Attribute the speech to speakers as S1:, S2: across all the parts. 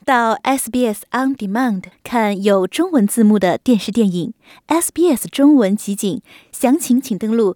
S1: 到 SBS On Demand 看有中文字幕的电视电影 SBS 中文集锦，详情请登录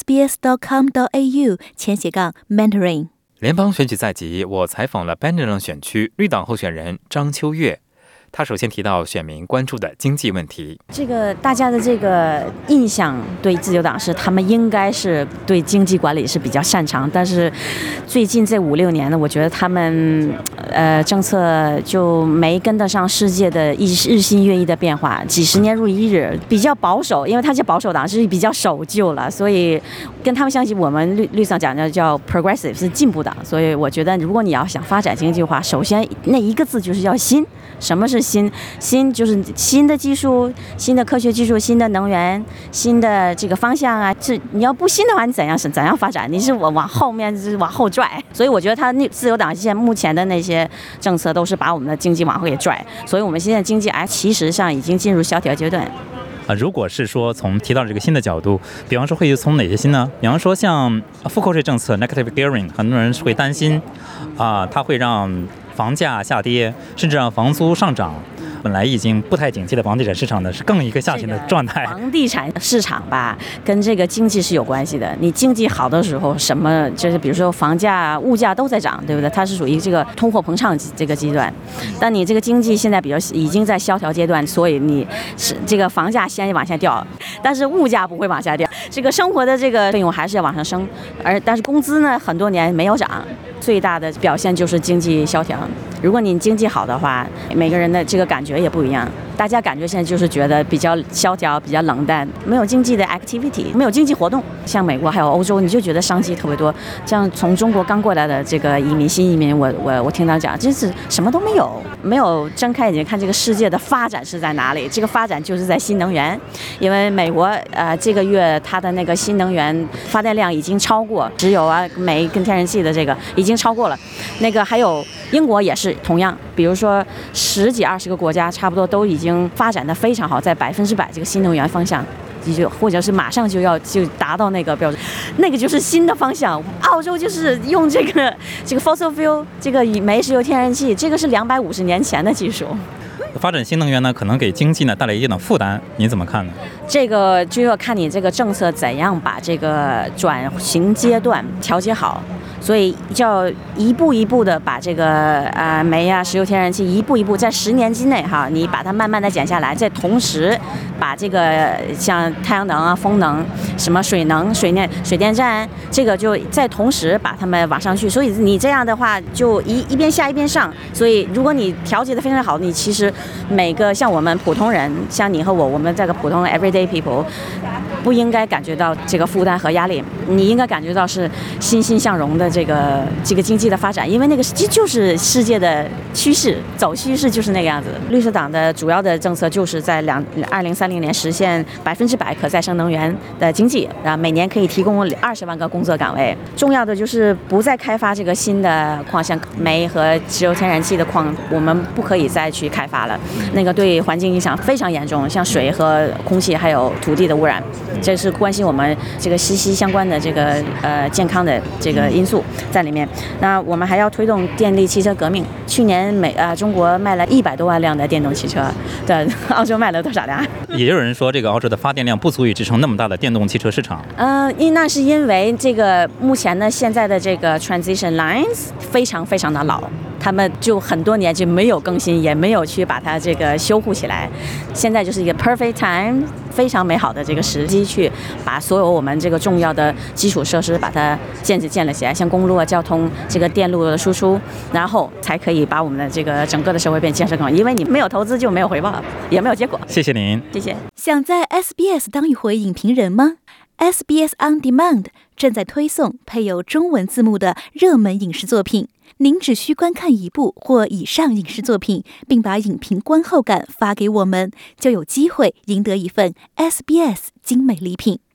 S1: sbs.com.au/Mandarin。
S2: 联邦选举在即，我采访了 Bennelong 选区绿党候选人张秋月。他首先提到选民关注的经济问题。
S3: 这个大家的这个印象对自由党是他们应该是对经济管理是比较擅长，但是最近这5-6年呢，我觉得他们政策就没跟得上世界的日新月异的变化，几十年如一日，比较保守，因为他是保守党，是比较守旧了，所以跟他们相比，我们绿党讲的叫 progressive 是进步党，所以我觉得如果你要想发展经济的话，首先那一个字就是要新。什么是新？新就是新的技术、新的科学技术、新的能源、新的这个方向啊。这你要不新的话，你怎样发展？你是往后面是往后拽。所以我觉得他自由党现在目前的那些政策都是把我们的经济往后给拽。所以我们现在经济其实上已经进入萧条阶段。
S4: 如果是说从提到这个新的角度，比方说会从哪些新呢？比方说像负扣税政策 negative gearing， 很多人会担心它会让房价下跌，甚至让房租上涨。本来已经不太景气的房地产市场呢，是更一个下行的状态。
S3: 房地产市场吧，跟这个经济是有关系的。你经济好的时候，什么就是比如说房价、物价都在涨，对不对？它是属于这个通货膨胀这个阶段。但你这个经济现在已经在萧条阶段，所以你是这个房价先往下掉，但是物价不会往下掉。这个生活的这个费用还是要往上升，但是工资呢，很多年没有涨。最大的表现就是经济萧条。如果你经济好的话，每个人的这个感觉也不一样。大家感觉现在就是觉得比较萧条、比较冷淡，没有经济的 activity， 没有经济活动。像美国还有欧洲，你就觉得商机特别多。像从中国刚过来的这个新移民，我听他讲，真是什么都没有，没有睁开眼睛看这个世界的发展是在哪里。这个发展就是在新能源，因为美国这个月它的那个新能源发电量已经超过石油啊、煤跟天然气的这个已经超过了。那个还有英国也是同样，比如说10几20个国家差不多都已经发展的非常好，在100%这个新能源方向，或者是马上就达到那个标准，那个就是新的方向。澳洲就是用这个 fossil fuel， 这个煤、石油、天然气，这个是250年前的技术。
S4: 发展新能源呢，可能给经济呢带来一定的负担，您怎么看呢？
S3: 这个就要看你这个政策怎样把这个转型阶段调节好。所以就要一步一步的把这个煤啊、石油、天然气一步一步在10年之内哈，你把它慢慢的减下来，再同时把这个像太阳能啊、风能、什么水能、水电站，这个就再同时把它们往上去。所以你这样的话就一边下一边上。所以如果你调节的非常好，你其实每个像我们普通人，像你和我们这个普通 everyday people， 不应该感觉到这个负担和压力，你应该感觉到是欣欣向荣的这个经济的发展，因为那个就是世界的趋势，走趋势就是那个样子。绿色党的主要的政策就是在2030年实现100%可再生能源的经济，每年可以提供20万个工作岗位。重要的就是不再开发这个新的矿，像煤和石油、天然气的矿，我们不可以再去开发了，那个对环境影响非常严重，像水和空气还有土地的污染，这是关系我们这个息息相关的这个健康的这个因素在里面。那我们还要推动电力汽车革命。去年中国卖了100多万辆的电动汽车，对，澳洲卖了多少辆？
S4: 也有人说，这个澳洲的发电量不足以支撑那么大的电动汽车市场。
S3: 那是因为这个目前呢，现在的这个 transition lines 非常非常的老。他们就很多年就没有更新，也没有去把它这个修护起来。现在就是一个 perfect time， 非常美好的这个时机，去把所有我们这个重要的基础设施把它建了起来，像公路啊、交通、这个电路的输出，然后才可以把我们的这个整个的社会变建设更好。因为你没有投资就没有回报，也没有结果。
S4: 谢谢您，
S3: 谢谢。
S1: 想在 SBS 当一回影评人吗？SBS On Demand 正在推送配有中文字幕的热门影视作品，您只需观看一部或以上影视作品，并把影评观后感发给我们，就有机会赢得一份 SBS 精美礼品。